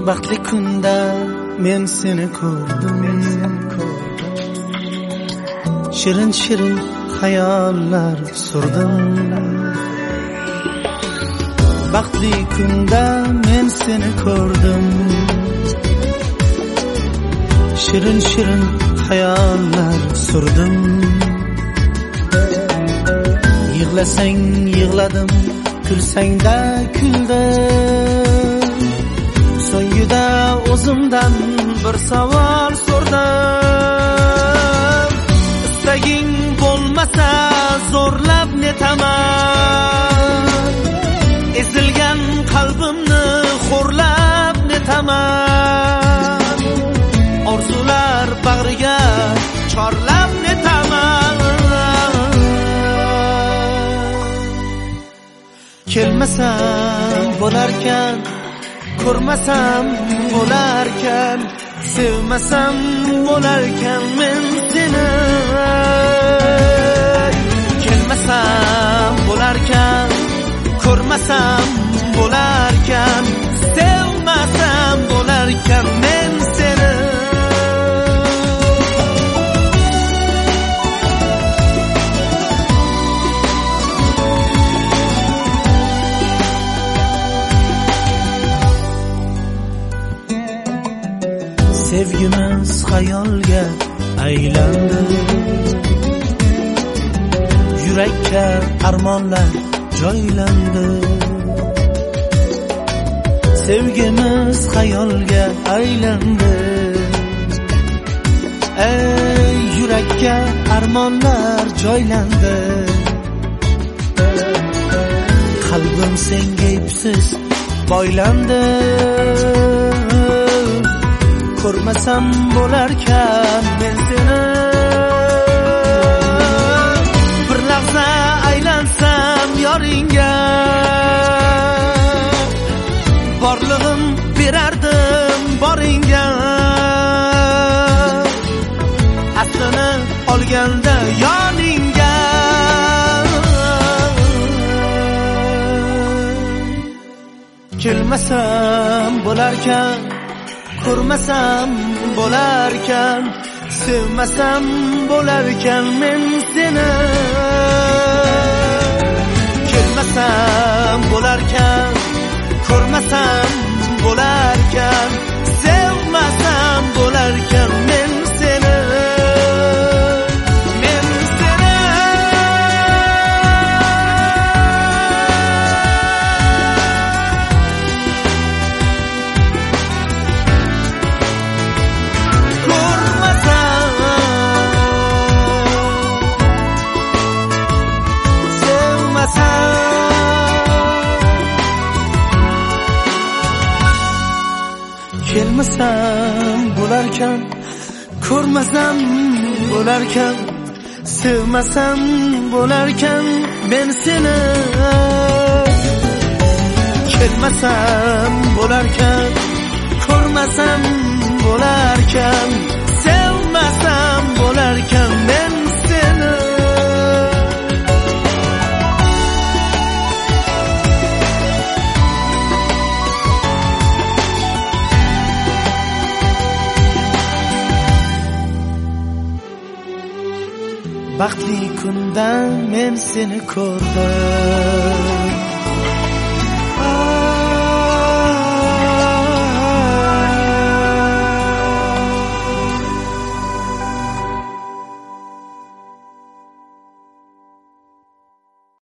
Baxtli kunda men seni ko'rdim. Shirin shirin xayollar surdim. Baxtli kunda men seni ko'rdim. Shirin shirin xayollar surdim. Yig'lasang yig'ladim, kulsang-da kuldim. So'ngida o'zimdan bir savol so'rdim. Istaging bo'lmasa zo'rlab netaman, ezilgan qalbimni xo'rlab netaman, orzular bag'riga chorlab netaman. Kelmasam bo'larkan, ko'rmasam bo'larkan, sevmasam bo'larkan men seni. Kelmasam bo'larkan, ko'rmasam bo'larkan, sevmasam bo'larkan men seni. Sevgimiz xayolga aylandi, yurakka armonlar joylandi. Sevgimiz xayolga aylandi, ey yurakka armonlar joylandi. Qalbim senga ipsiz boylandi. Ko'rmasam bo'larkan men seni. Bir lahza aylansam yoringga, borlig'im berardim boringga. Aslini olganda yoningga. Kelmasam bo'larkan, ko'rmasam bo'larkan, sevmasam bo'larkan men seni. Kelmasam bo'larkan, ko'rmasam bo'larkan, sevmasam bo'larkan men seni. Kelmasam bo'larkan, ko'rmasam bo'larkan, sevmasam bo'larkan men seni. Kelmasam bo'larkan, ko'rmasam bo'larkan, sevmasam bo'larkan men seni. Baxtli kunda men seni ko'rdim.